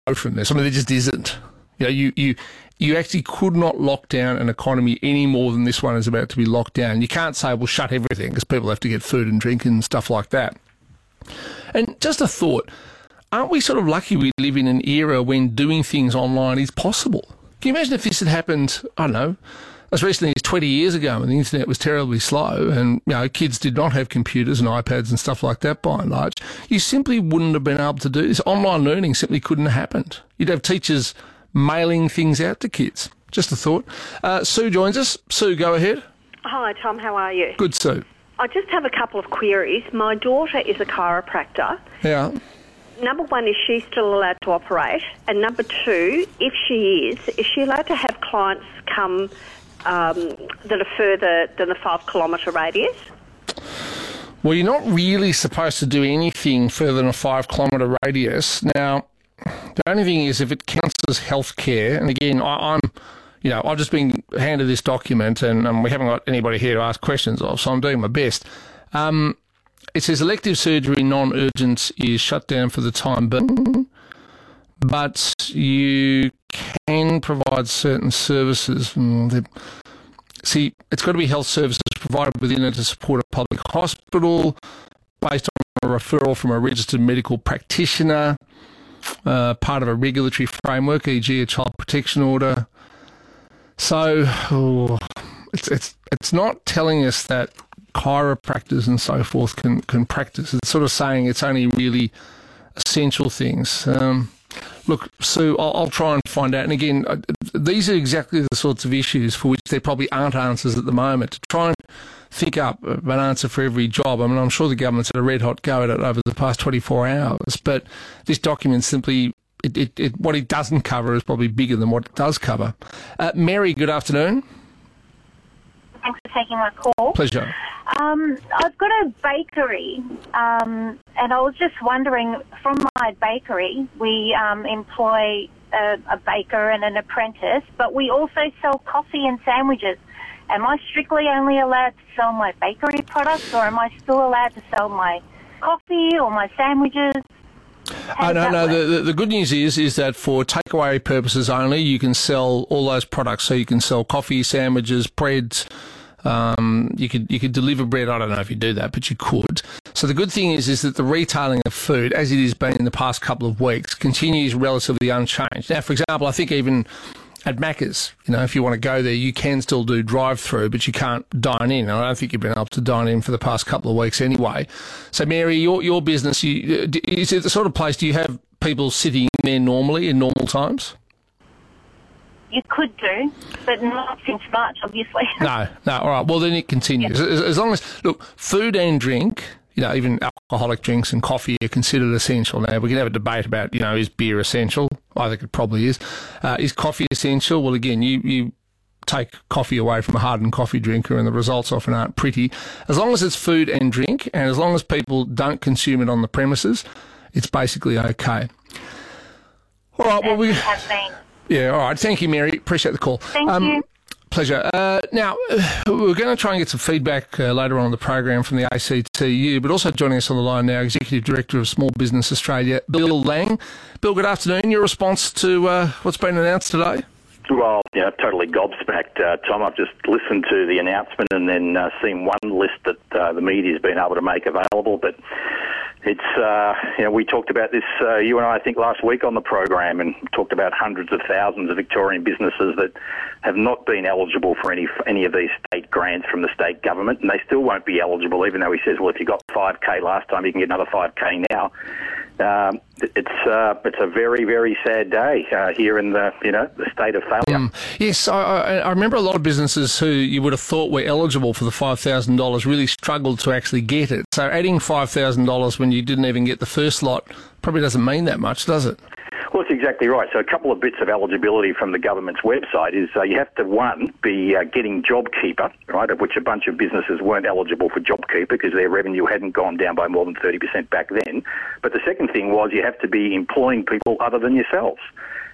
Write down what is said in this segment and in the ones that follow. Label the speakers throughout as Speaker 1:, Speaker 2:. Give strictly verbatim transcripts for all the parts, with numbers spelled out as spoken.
Speaker 1: from this. I mean, there just isn't. You know, you, you, you actually could not lock down an economy any more than this one is about to be locked down. You can't say, well, shut everything because people have to get food and drink and stuff like that. And just a thought, aren't we sort of lucky we live in an era when doing things online is possible? Can you imagine if this had happened, I don't know, as recently as twenty years ago when the internet was terribly slow and, you know, kids did not have computers and iPads and stuff like that by and large? You simply wouldn't have been able to do this. Online learning simply couldn't have happened. You'd have teachers mailing things out to kids. Just a thought. Uh, Sue joins us. Sue, go ahead.
Speaker 2: Hi, Tom. How are you?
Speaker 1: Good, Sue.
Speaker 2: I just have a couple of queries. My daughter is a chiropractor.
Speaker 1: Yeah.
Speaker 2: Number one, is she still allowed to operate? And number two, if she is, is she allowed to have clients come um, that are further than the five kilometre radius?
Speaker 1: Well, you're not really supposed to do anything further than a five kilometre radius. Now, the only thing is if it counts as healthcare, and again, I, I'm, you know, I've just been handed this document and um, we haven't got anybody here to ask questions of, so I'm doing my best. Um, it says elective surgery non-urgent is shut down for the time being, but you can provide certain services. See, it's got to be health services provided within it to support a public hospital based on a referral from a registered medical practitioner, uh, part of a regulatory framework, for example a child protection order. So oh, it's, it's, it's not telling us that chiropractors and so forth can, can practice. It's sort of saying it's only really essential things. Um, look, Sue, I'll, I'll try and find out. And again, uh, these are exactly the sorts of issues for which there probably aren't answers at the moment. To try and think up an answer for every job. I mean, I'm sure the government's had a red-hot go at it over the past twenty-four hours, but this document simply, it, it, it, what it doesn't cover is probably bigger than what it does cover. Uh, Mary, good afternoon.
Speaker 3: Thanks for taking my call.
Speaker 1: Pleasure.
Speaker 3: Um, I've got a bakery, um, and I was just wondering, from my bakery, we um, employ a, a baker and an apprentice, but we also sell coffee and sandwiches. Am I strictly only allowed to sell my bakery products, or am I still allowed to sell my coffee or my sandwiches?
Speaker 1: Oh, no, no. The, the, the good news is is that for takeaway purposes only, you can sell all those products. So you can sell coffee, sandwiches, breads. Um, you could you could deliver bread. I don't know if you do that, but you could. So the good thing is is that the retailing of food, as it has been in the past couple of weeks, continues relatively unchanged. Now, for example, I think even at Macca's, you know, if you want to go there, you can still do drive-through, but you can't dine in. I don't think you've been able to dine in for the past couple of weeks anyway. So, Mary, your your business, you, is it the sort of place, do you have people sitting there normally in normal times?
Speaker 3: You could do, but not since March, obviously. No,
Speaker 1: no. All right. Well, then it continues. Yeah. As, as long as, look, food and drink, you know, even alcoholic drinks and coffee are considered essential. Now, we can have a debate about, you know, is beer essential? I think it probably is. Uh, is coffee essential? Well, again, you, you take coffee away from a hardened coffee drinker and the results often aren't pretty. As long as it's food and drink, and as long as people don't consume it on the premises, it's basically okay. All right. Well, we
Speaker 3: have been.
Speaker 1: Yeah, all right. Thank you, Mary. Appreciate the call.
Speaker 3: Thank
Speaker 1: um,
Speaker 3: you.
Speaker 1: Pleasure. Uh, now, we're going to try and get some feedback uh, later on in the program from the A C T U, but also joining us on the line now, Executive Director of Small Business Australia, Bill Lang. Bill, good afternoon. Your response to uh, what's been announced today?
Speaker 4: Well, yeah, totally gobsmacked, uh, Tom. I've just listened to the announcement and then uh, seen one list that uh, the media's been able to make available, but it's, uh, you know, we talked about this, uh, you and I, I think, last week on the program, and talked about hundreds of thousands of Victorian businesses that have not been eligible for any any of these state grants from the state government, and they still won't be eligible, even though he says, well, if you got five K last time, you can get another five K now. Um, it's uh, it's a very, very sad day uh, here in the, you know, the state of failure.
Speaker 1: Mm. Yes, I, I remember a lot of businesses who you would have thought were eligible for the five thousand dollars really struggled to actually get it. So adding five thousand dollars when you didn't even get the first lot probably doesn't mean that much, does it?
Speaker 4: Well, that's exactly right. So a couple of bits of eligibility from the government's website is uh, you have to, one, be uh, getting JobKeeper, right, of which a bunch of businesses weren't eligible for JobKeeper because their revenue hadn't gone down by more than thirty percent back then. But the second thing was you have to be employing people other than yourselves.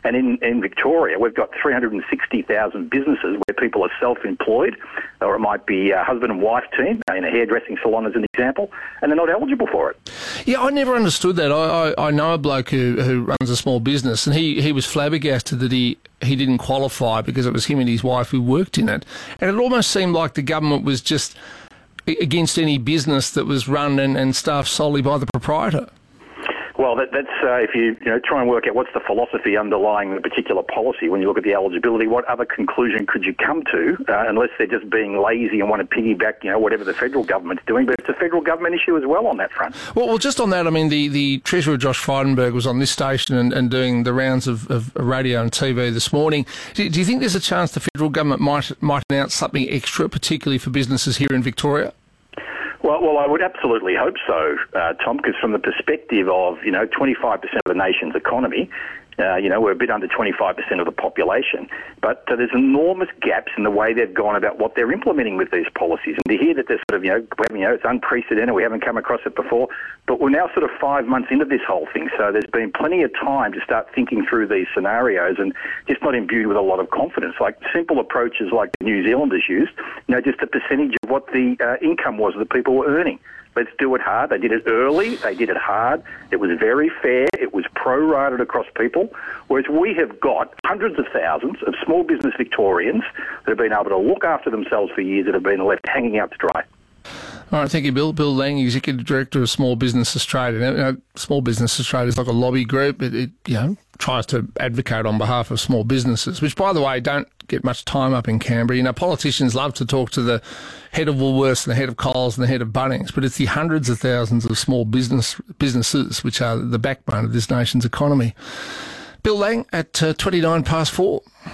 Speaker 4: And in, in Victoria, we've got three hundred sixty thousand businesses where people are self-employed, or it might be a husband and wife team in a hairdressing salon as an example, and they're not eligible for it.
Speaker 1: Yeah, I never understood that. I, I, I know a bloke who, who runs a small business, and he, he was flabbergasted that he, he didn't qualify because it was him and his wife who worked in it. And it almost seemed like the government was just against any business that was run and, and staffed solely by the proprietor.
Speaker 4: Well, that, that's uh, if you, you know, try and work out what's the philosophy underlying the particular policy. When you look at the eligibility, what other conclusion could you come to, uh, unless they're just being lazy and want to piggyback, you know, whatever the federal government's doing? But it's a federal government issue as well on that front.
Speaker 1: Well, well just on that, I mean, the, the Treasurer Josh Frydenberg was on this station and, and doing the rounds of, of radio and T V this morning. Do, do you think there's a chance the federal government might might announce something extra, particularly for businesses here in Victoria?
Speaker 4: Well, well, I would absolutely hope so, uh, Tom, because from the perspective of, you know, twenty-five percent of the nation's economy, uh, you know, we're a bit under twenty-five percent of the population, but uh, there's enormous gaps in the way they've gone about what they're implementing with these policies. And to hear that they're sort of, you know, you know, it's unprecedented, we haven't come across it before, but we're now sort of five months into this whole thing, so there's been plenty of time to start thinking through these scenarios and just not imbued with a lot of confidence. Like simple approaches like the New Zealanders used, you know, just a percentage of what the uh, income was that people were earning. Let's do it hard. They did it early. They did it hard. It was very fair. It was prorated across people. Whereas we have got hundreds of thousands of small business Victorians that have been able to look after themselves for years that have been left hanging out to dry.
Speaker 1: All right, thank you, Bill. Bill Lang, Executive Director of Small Business Australia. Now, you know, Small Business Australia is like a lobby group. It, it you know tries to advocate on behalf of small businesses, which, by the way, don't get much time up in Canberra. You know, politicians love to talk to the head of Woolworths and the head of Coles and the head of Bunnings, but it's the hundreds of thousands of small business businesses which are the backbone of this nation's economy. Bill Lang at uh, twenty-nine past four.